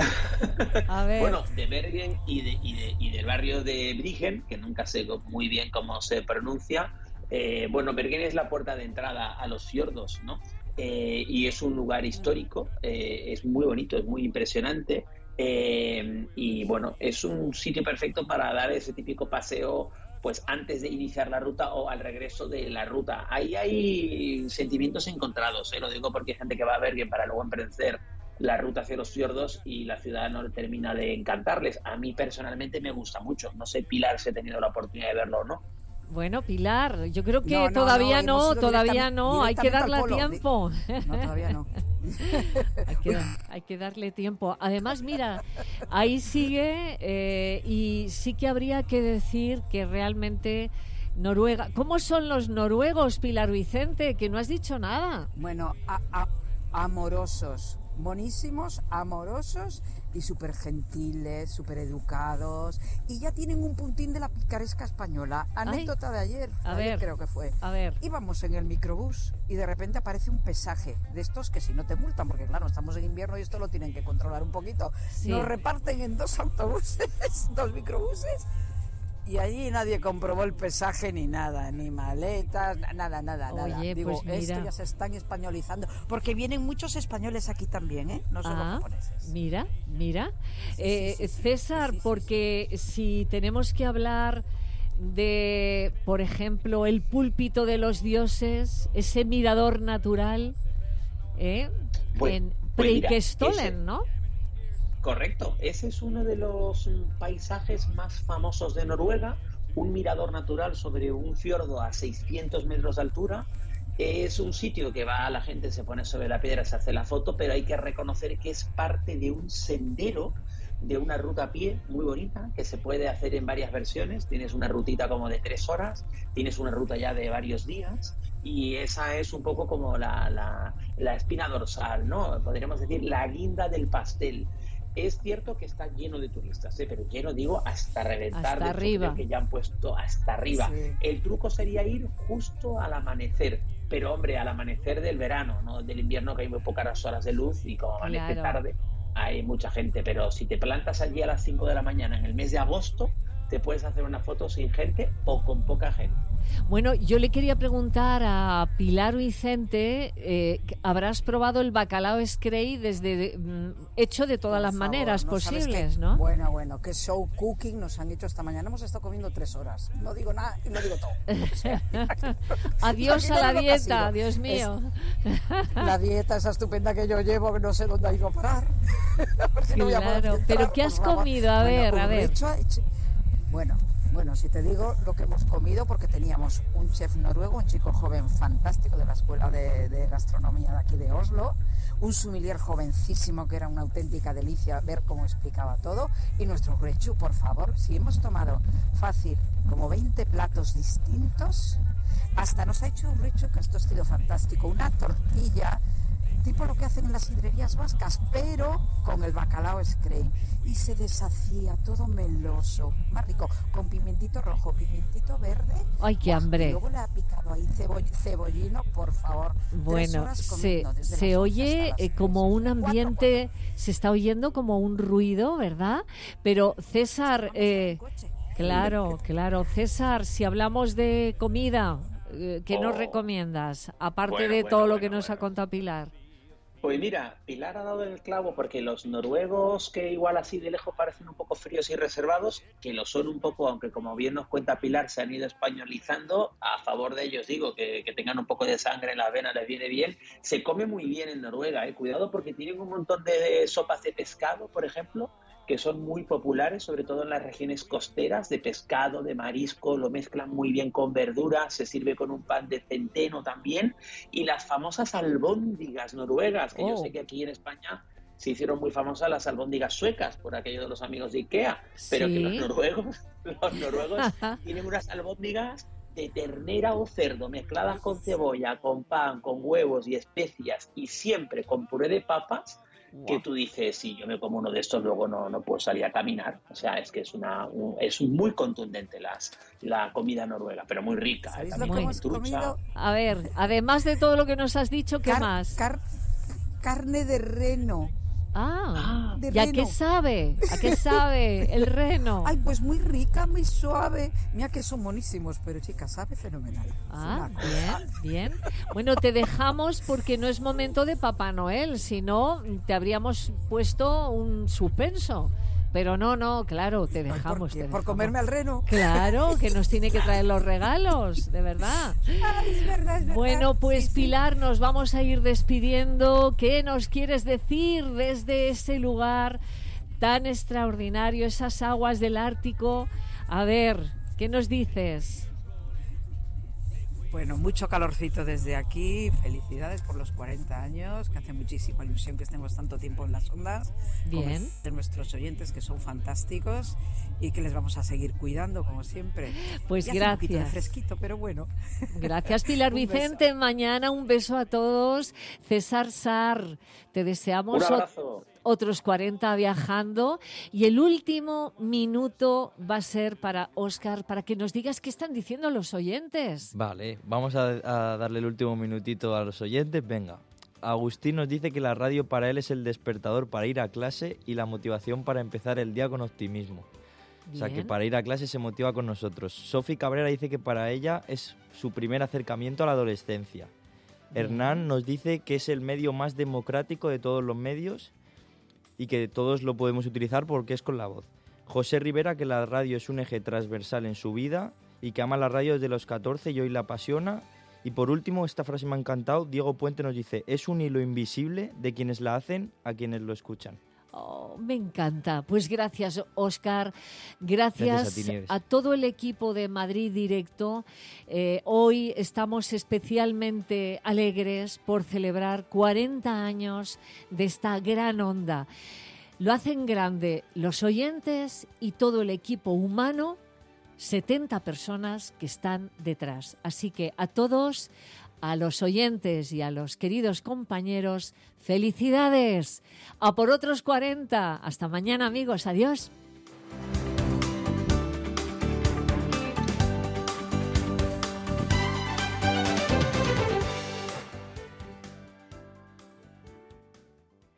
A ver. Bueno, de Bergen y, de, y, de, y del barrio de Briggen, que nunca sé muy bien cómo se pronuncia. Eh, bueno, Bergen es la puerta de entrada a los fiordos, ¿no? Eh, y es un lugar histórico, eh, es muy bonito, es muy impresionante. Eh, y bueno, es un sitio perfecto para dar ese típico paseo, pues antes de iniciar la ruta o al regreso de la ruta. Ahí hay sentimientos encontrados, ¿eh? Lo digo porque hay gente que va a Bergen para luego emprender la ruta hacia los fiordos y la ciudad no termina de encantarles. A mí personalmente me gusta mucho. No sé, Pilar, si he tenido la oportunidad de verlo o no. Bueno, Pilar, yo creo que No, no, todavía no, hemos no, ido todavía directam- no, hay que directamente darle al polo. tiempo. No, todavía no. hay, que, hay que darle tiempo. Además, mira, ahí sigue eh, y sí que habría que decir que realmente Noruega... ¿Cómo son los noruegos, Pilar Vicente? Que no has dicho nada. Bueno, a, a- amorosos, monísimos, amorosos y súper gentiles, súper educados, y ya tienen un puntín de la picaresca española. Anécdota Ay, de ayer, a ayer ver, creo que fue. A ver. Íbamos en el microbús y de repente aparece un pesaje de estos que si no te multan, porque claro, estamos en invierno y esto lo tienen que controlar un poquito. Sí. Nos reparten en dos autobuses, dos microbuses, y allí nadie comprobó el pesaje ni nada, ni maletas, nada, nada, nada. Oye, Digo, pues mira. esto ya se están españolizando, porque vienen muchos españoles aquí también, ¿eh? No solo ah, japoneses. Mira, mira. Sí, eh, sí, sí, César, sí, sí, sí, porque sí. si tenemos que hablar de, por ejemplo, el púlpito de los dioses, ese mirador natural, ¿eh? Pues, en pues Preikestolen, ¿no? Correcto, ese es uno de los paisajes más famosos de Noruega, un mirador natural sobre un fiordo a seiscientos metros de altura. Es un sitio que va, la gente se pone sobre la piedra, se hace la foto, pero hay que reconocer que es parte de un sendero, de una ruta a pie muy bonita, que se puede hacer en varias versiones. Tienes una rutita como de tres horas, tienes una ruta ya de varios días, y esa es un poco como la, la, la espina dorsal, ¿no? Podríamos decir la guinda del pastel. Es cierto que está lleno de turistas, ¿eh? Pero lleno, digo, hasta reventar. Hasta arriba. Que ya han puesto hasta arriba. Sí. El truco sería ir justo al amanecer, pero hombre, al amanecer del verano, no del invierno, que hay muy pocas horas de luz y como amanece Claro. tarde hay mucha gente. Pero si te plantas allí a las cinco de la mañana en el mes de agosto, te puedes hacer una foto sin gente o con poca gente. Bueno, yo le quería preguntar a Pilar Vicente, eh, ¿habrás probado el bacalao Screy desde mm, hecho de todas Por las favor, maneras no sabes posibles, qué, ¿no? Bueno, bueno, qué show cooking nos han hecho esta mañana. Hemos estado comiendo tres horas. No digo nada y no digo todo. O sea, Adiós aquí a la todo lo que ha dieta, sido. Dios mío. Es la dieta esa estupenda que yo llevo, que no sé dónde ha ido a parar. Porque no voy a poder Claro, entrar, pero ¿qué por has favor. comido? A ver, Bueno, a un ver. richo- Bueno, bueno, si te digo lo que hemos comido, porque teníamos un chef noruego, un chico joven fantástico de la Escuela de, de Gastronomía de aquí de Oslo, un sommelier jovencísimo que era una auténtica delicia ver cómo explicaba todo, y nuestro rechu, por favor, si hemos tomado fácil como veinte platos distintos, hasta nos ha hecho un rechu que esto ha sido fantástico, una tortilla tipo lo que hacen en las sidrerías vascas, pero con el bacalao Screy, y se deshacía todo meloso, más rico, con pimientito rojo, pimientito verde. Ay, qué hambre. Y luego le ha picado ahí ceboll- cebollino, por favor. Tres Bueno, horas se, comiendo, desde se las once oye hasta las eh, como tres. un ambiente, se está oyendo como un ruido, ¿verdad? Pero César, eh, claro, claro, César, si hablamos de comida, eh, ¿qué nos Oh. recomiendas? Aparte Bueno, de bueno, todo lo bueno, que nos bueno. ha contado Pilar. Pues mira, Pilar ha dado el clavo, porque los noruegos, que igual así de lejos parecen un poco fríos y reservados, que lo son un poco, aunque como bien nos cuenta Pilar, se han ido españolizando. A favor de ellos digo que, que tengan un poco de sangre en las venas, les viene bien. Se come muy bien en Noruega, ¿eh? Cuidado, porque tienen un montón de sopas de pescado, por ejemplo, que son muy populares, sobre todo en las regiones costeras, de pescado, de marisco, lo mezclan muy bien con verduras, se sirve con un pan de centeno también, y las famosas albóndigas noruegas, que Oh. yo sé que aquí en España se hicieron muy famosas las albóndigas suecas, por aquello de los amigos de Ikea, pero Sí. que los noruegos, los noruegos tienen unas albóndigas de ternera o cerdo mezcladas con cebolla, con pan, con huevos y especias, y siempre con puré de papas, que tú dices, si yo me como uno de estos, luego no, no puedo salir a caminar. O sea, es que es una un- es muy contundente las, la comida noruega, pero muy rica. ¿eh? ¿Sabéis lo También que con hemos trucha. comido? A ver, además de todo lo que nos has dicho, ¿qué Car- más? car- carne de reno. Ah, de ¿y a reno. qué sabe? ¿A qué sabe el reno? Ay, pues muy rica, muy suave. Mira que son monísimos, pero chica, sabe fenomenal. Es Ah, una cosa. bien, bien. Bueno, te dejamos porque no es momento de Papá Noel, si no te habríamos puesto un suspenso. Pero no, no, claro, te dejamos. qué? te ¿Por dejamos. comerme al reno? Claro, que nos tiene que traer los regalos, de verdad. Ay, es verdad, es verdad. Bueno, pues Sí, sí. Pilar, nos vamos a ir despidiendo. ¿Qué nos quieres decir desde ese lugar tan extraordinario, esas aguas del Ártico? A ver, ¿qué nos dices? Bueno, mucho calorcito desde aquí, felicidades por los cuarenta años, que hace muchísima ilusión que estemos tanto tiempo en las ondas. Bien. De nuestros oyentes, que son fantásticos y que les vamos a seguir cuidando, como siempre. Pues y hace gracias. Un poquito de fresquito, pero bueno. Gracias, Pilar Vicente. Beso. Mañana un beso a todos. César Sar, te deseamos Un abrazo. otros cuarenta viajando. Y el último minuto va a ser para Óscar, para que nos digas qué están diciendo los oyentes. Vale, vamos a, a darle el último minutito a los oyentes. Venga, Agustín nos dice que la radio para él es el despertador para ir a clase y la motivación para empezar el día con optimismo. O sea, que Bien. para ir a clase se motiva con nosotros. Sofi Cabrera dice que para ella es su primer acercamiento a la adolescencia. Bien. Hernán nos dice que es el medio más democrático de todos los medios y que todos lo podemos utilizar porque es con la voz. José Rivera, que la radio es un eje transversal en su vida y que ama la radio desde los catorce y hoy la apasiona. Y por último, esta frase me ha encantado, Diego Puente nos dice, es un hilo invisible de quienes la hacen a quienes lo escuchan. Oh, me encanta. Pues gracias, Óscar. Gracias, Gracias a ti, Nieves. a todo el equipo de Madrid Directo. Eh, hoy estamos especialmente alegres por celebrar cuarenta años de esta gran onda. Lo hacen grande los oyentes y todo el equipo humano, setenta personas que están detrás. Así que a todos, a los oyentes y a los queridos compañeros, ¡felicidades! A por otros cuarenta. Hasta mañana, amigos. Adiós.